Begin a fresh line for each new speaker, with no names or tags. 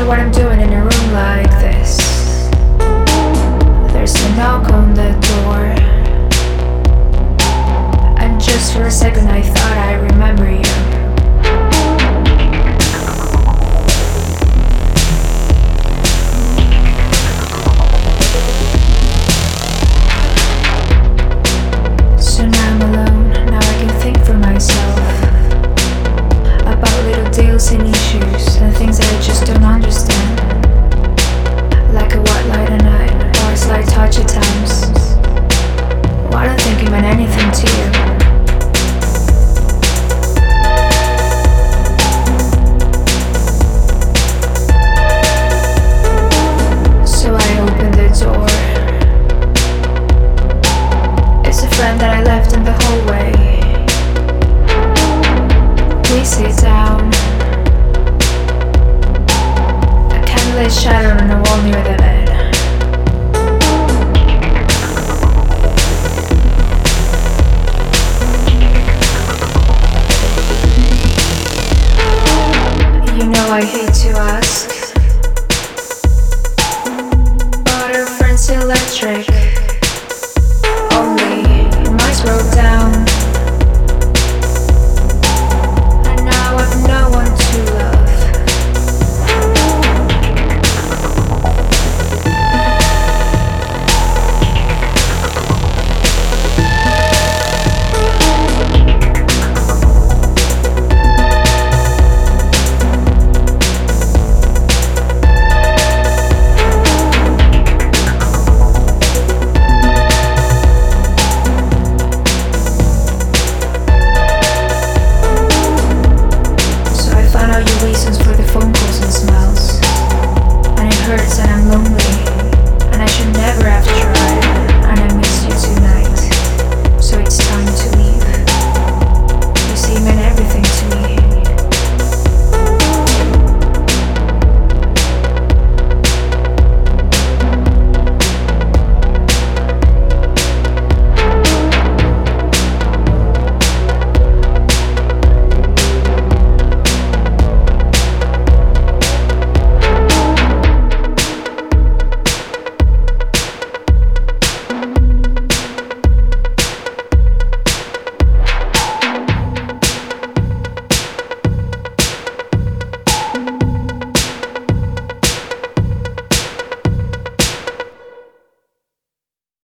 what I'm doing in a room like this. There's a knock on the door, and just for a second I thought I remember you. So now I'm alone, now I can think for myself about little deals and issues and things that I just don't understand. Like a white light at night, or a slight touch at times. Well, I don't think it meant anything to you. So I opened the door. It's a friend that I left in the hallway. We sit down. A candle is shattered on the wall near the bed.